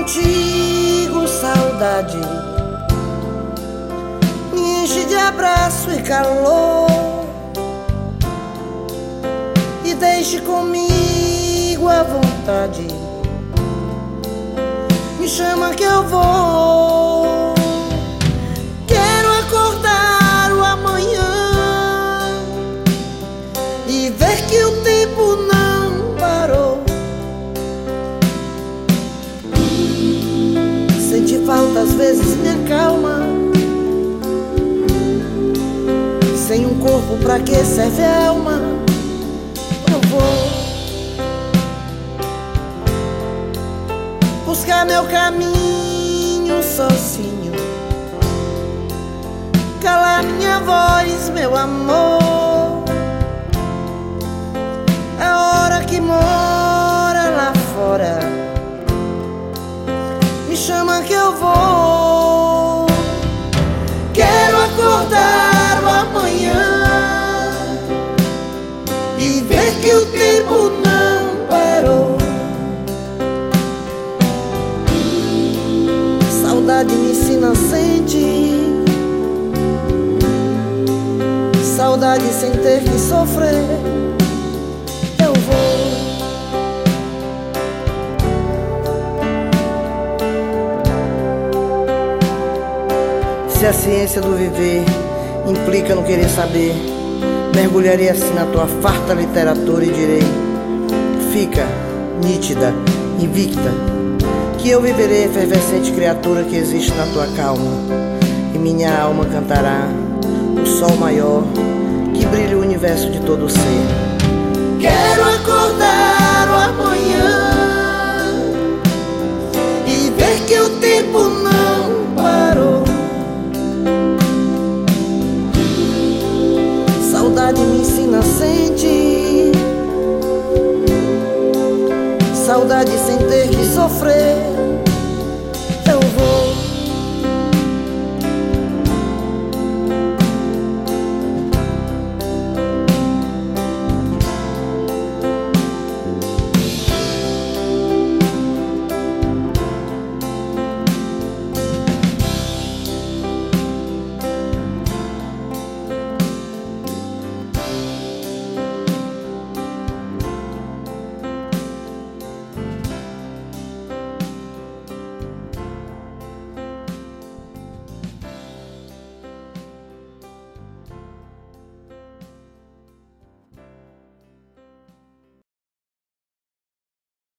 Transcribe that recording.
contigo, saudade. Me enche de abraço e calor, e deixe comigo à vontade. Me chama que eu vou. Quero acordar o amanhã e ver que o tempo não parou. Sentir falta às vezes me acalma. Sem um corpo pra que serve a alma? Eu vou buscar meu caminho sozinho, calar minha voz, meu amor. A hora que mora lá fora me chama que eu vou. Quero acordar o amanhã e ver que o tempo não parou. Saudade me ensina a sentir, saudade sem ter que sofrer. Eu vou. Se a ciência do viver implica no querer saber, mergulharei assim na tua farta literatura e direi: fica nítida, invicta, que eu viverei efervescente criatura que existe na tua calma, e minha alma cantará o sol maior que brilha o universo de todo ser. Quero acordar o amanhã e ver que o tempo não parou. Saudade me ensina a sentir, saudade sem ter que sofrer.